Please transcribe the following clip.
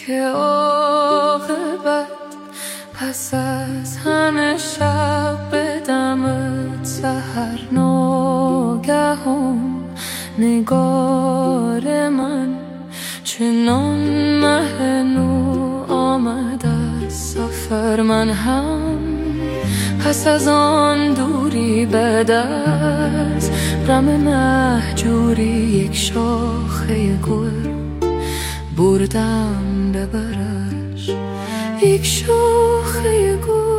که عاقبت پس از همه شب به دمت سحر ناگهان نگار من چنان مه نو آمد از سفر. من هم پس از آن دوری بعد از غم مهجوری یک شاخه گل بردم ببرش، یک شاخه گل.